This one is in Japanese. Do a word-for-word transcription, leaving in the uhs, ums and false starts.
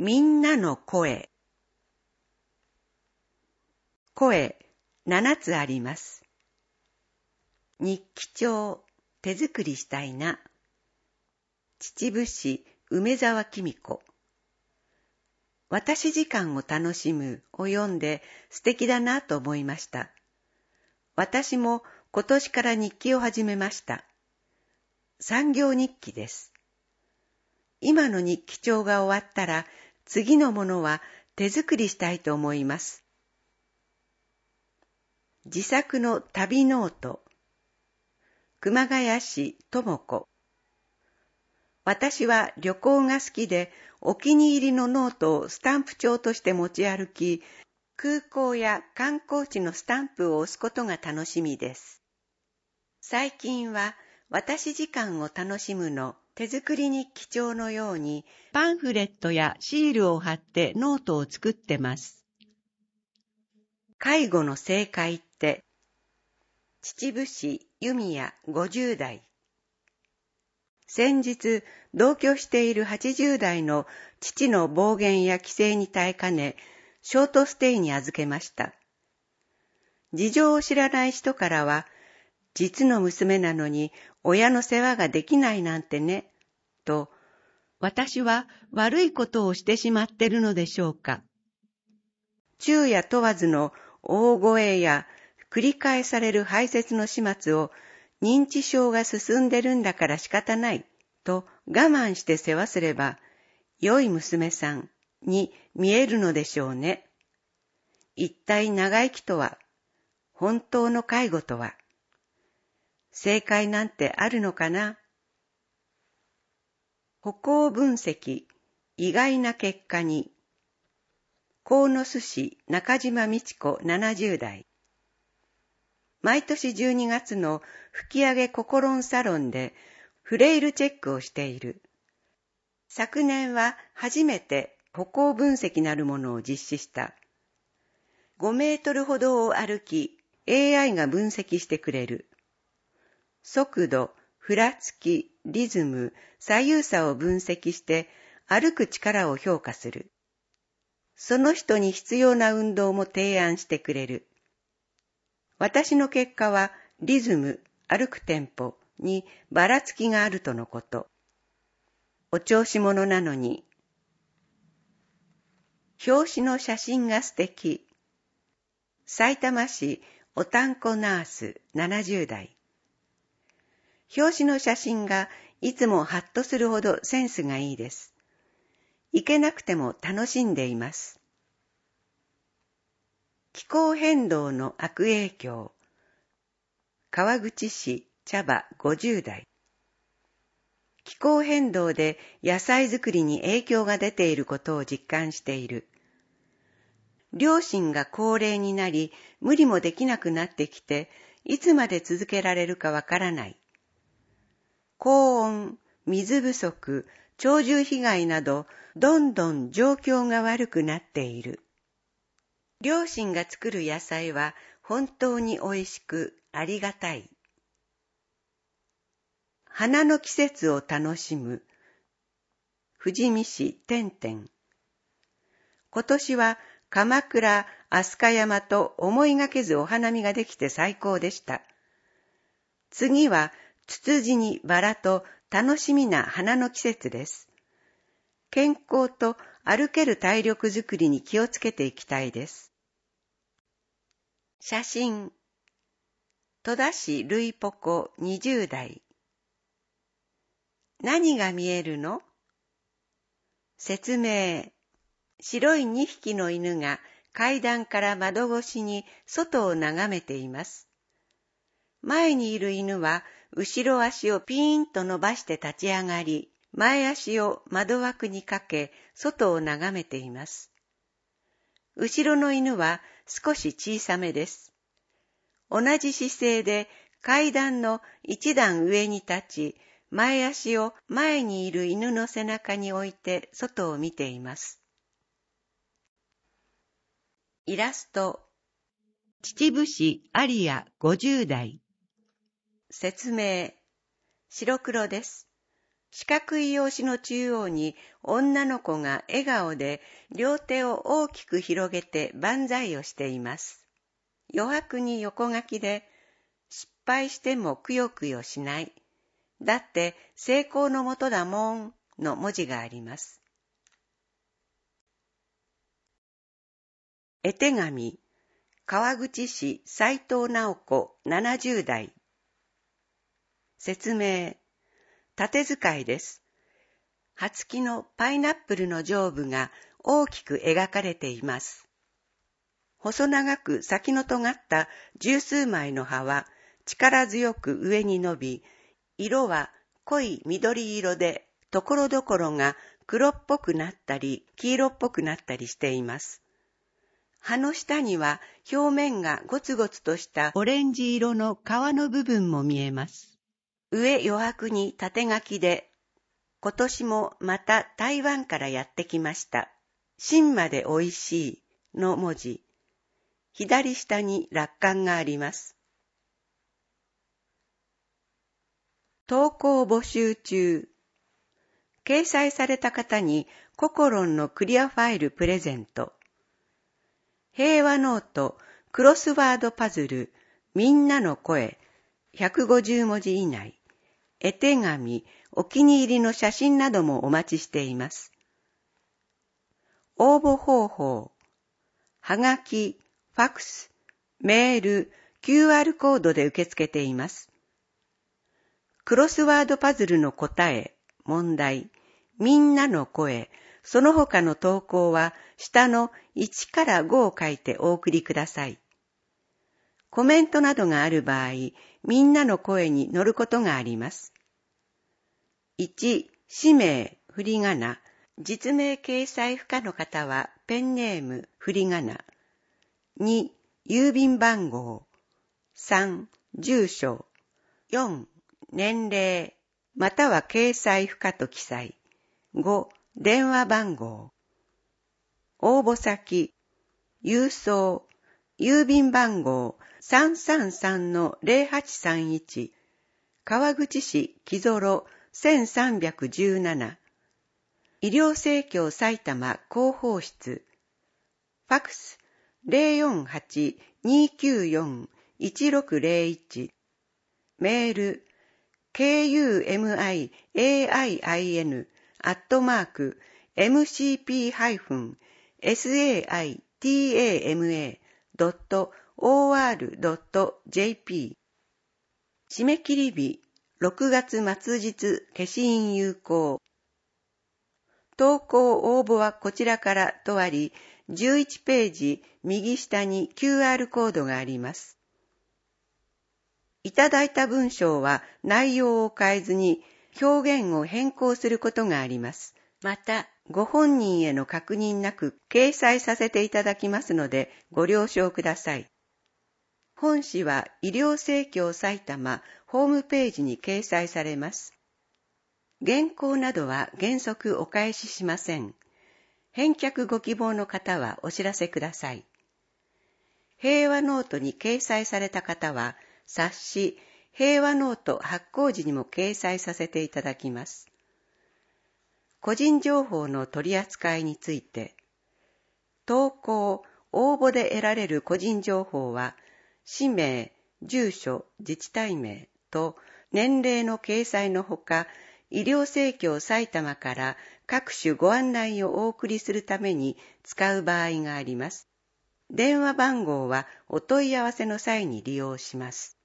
みんなの声。声、七つあります。日記帳、手作りしたいな。秩父市梅沢紀美子。私時間を楽しむを読んで素敵だなと思いました。私も今年から日記を始めました。産業日記です。今の日記帳が終わったら次のものは手作りしたいと思います。自作の旅ノート。熊谷市智子。私は旅行が好きでお気に入りのノートをスタンプ帳として持ち歩き、空港や観光地のスタンプを押すことが楽しみです。最近は私時間を楽しむの手作り日記帳のようにパンフレットやシールを貼ってノートを作ってます。介護の正解って秩父市弓谷ごじゅう代。先日同居しているはちじゅう代の父の暴言や規制に耐えかねショートステイに預けました。事情を知らない人からは実の娘なのに親の世話ができないなんてね、と、私は悪いことをしてしまってるのでしょうか。昼夜問わずの大声や繰り返される排泄の始末を認知症が進んでるんだから仕方ないと我慢して世話すれば良い娘さんに見えるのでしょうね。一体長生きとは、本当の介護とは、正解なんてあるのかな。歩行分析、意外な結果に。鴻巣市中島美智子ななじゅう代。毎年じゅうにがつの吹き上げココロンサロンでフレイルチェックをしている。昨年は初めて歩行分析なるものを実施した。ごメートルほどを歩き、エーアイ が分析してくれる。速度、ふらつき、リズム、左右差を分析して歩く力を評価する。その人に必要な運動も提案してくれる。私の結果はリズム、歩くテンポにばらつきがあるとのこと。お調子者なのに。表紙の写真が素敵。さいたま市おたんこナースななじゅう代。表紙の写真がいつもハッとするほどセンスがいいです。行けなくても楽しんでいます。気候変動の悪影響。川口市茶葉ごじゅう代。気候変動で野菜作りに影響が出ていることを実感している。両親が高齢になり、無理もできなくなってきて、いつまで続けられるかわからない。高温、水不足、鳥獣被害など、どんどん状況が悪くなっている。両親が作る野菜は本当においしくありがたい。花の季節を楽しむ。富士見市天天。今年は鎌倉、飛鳥山と思いがけずお花見ができて最高でした。次はツツジにバラと楽しみな花の季節です。健康と歩ける体力づくりに気をつけていきたいです。写真。戸田市ルイポコにじゅう代。何が見えるの？説明。白いにひきの犬が階段から窓越しに外を眺めています。前にいる犬は後ろ足をピーンと伸ばして立ち上がり、前足を窓枠にかけ外を眺めています。後ろの犬は少し小さめです。同じ姿勢で階段の一段上に立ち、前足を前にいる犬の背中に置いて外を見ています。イラスト。秩父市有谷ごじゅう代。説明。白黒です。 四角い用紙の中央に女の子が笑顔で両手を大きく広げて万歳をしています。余白に横書きで、失敗してもくよくよしない。だって成功のもとだもんの文字があります。絵手紙、川口市斉藤直子ななじゅう代。説明、縦使いです。葉付きのパイナップルの上部が大きく描かれています。細長く先の尖った十数枚の葉は力強く上に伸び、色は濃い緑色で、ところどころが黒っぽくなったり黄色っぽくなったりしています。葉の下には表面がゴツゴツとしたオレンジ色の皮の部分も見えます。上余白に縦書きで、今年もまた台湾からやってきました。芯までおいしいの文字。左下に落款があります。投稿募集中。掲載された方にココロンのクリアファイルプレゼント。平和ノート、クロスワードパズル、みんなの声、ひゃくごじゅうもじ以内。絵手紙、お気に入りの写真などもお待ちしています。応募方法。はがき、ファクス、メール、キューアール コードで受け付けています。クロスワードパズルの答え、問題、みんなの声、その他の投稿は下のいちからごを書いてお送りください。コメントなどがある場合、みんなの声に乗ることがあります。いち、氏名、振り仮名、実名掲載不可の方はペンネーム、振り仮名。に、郵便番号。さん、住所。よん、年齢、または掲載不可と記載。ご、電話番号。応募先、郵送、郵便番号 さんさんさんのゼロはちさんいち、川口市木園せんさんびゃくじゅうなな、医療生協埼玉広報室、ファクス ゼロよんはち にきゅうよん いちろくゼロいち、メール ケーユーエムアイエーアイアイエヌ アットマーク エムシーピー ハイフン エスエーアイティーエーエムエー ドット オーアール ドット ジェーピー 締め切り日ろくがつ末日消印有効。投稿応募はこちらからとあり、じゅういちページ右下に キューアール コードがあります。いただいた文章は内容を変えずに表現を変更することがあります。また、ご本人への確認なく掲載させていただきますのでご了承ください。本誌は医療生協埼玉ホームページに掲載されます。原稿などは原則お返ししません。返却ご希望の方はお知らせください。平和ノートに掲載された方は冊子平和ノート発行時にも掲載させていただきます。個人情報の取り扱いについて、投稿、応募で得られる個人情報は、氏名、住所、自治体名と年齢の掲載のほか、医療生協埼玉から各種ご案内をお送りするために使う場合があります。電話番号はお問い合わせの際に利用します。